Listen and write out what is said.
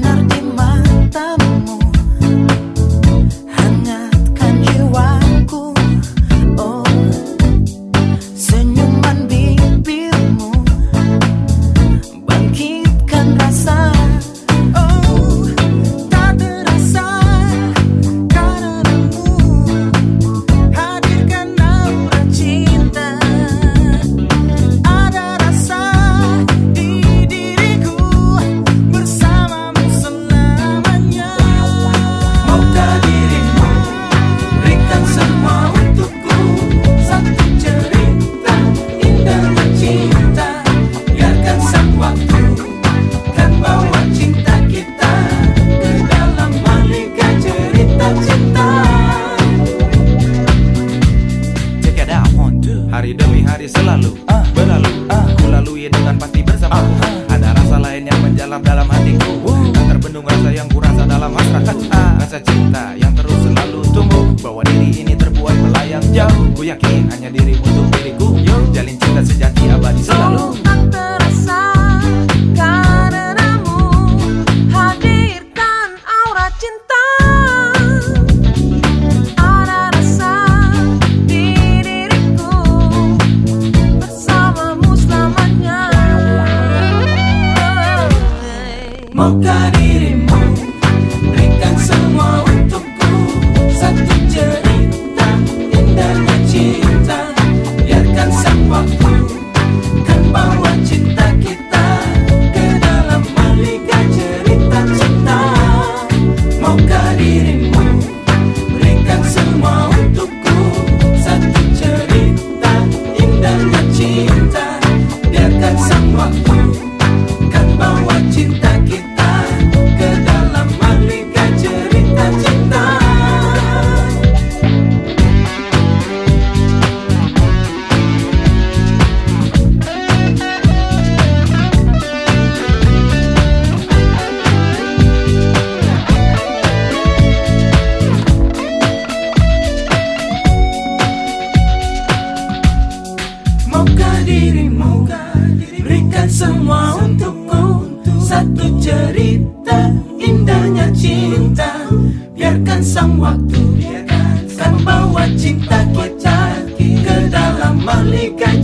Hari demi hari selalu berlalu, ku lalui dengan pasti bersamamu. Ada rasa lain yang menjalar dalam hatiku, tak terbendung rasa yang ku rasa dalam hasrat. Rasa cinta yang terus selalu tumbuh, bahwa diri ini terbuai melayang jauh. Ku yakin hanya dirimu untuk diriku, jalin cinta sejati abadi selalu. Tak terasa karenamu, hadirkan aura cinta. Maukah dirimu berikan semua untukku, satu cerita indahnya cinta. Biarkan sang waktu kan bawa cinta kita ke dalam meliga cerita cinta. Maukah dirimu berikan semua untukku, satu cerita indahnya cinta. Biarkan sang waktu kan bawa cinta kita ke dalam meliga cerita cinta. Maukah dirimu berikan semua untukku, satu cerita indahnya cinta. Biarkan sang waktu kan bawa cinta kita ke dalam meliga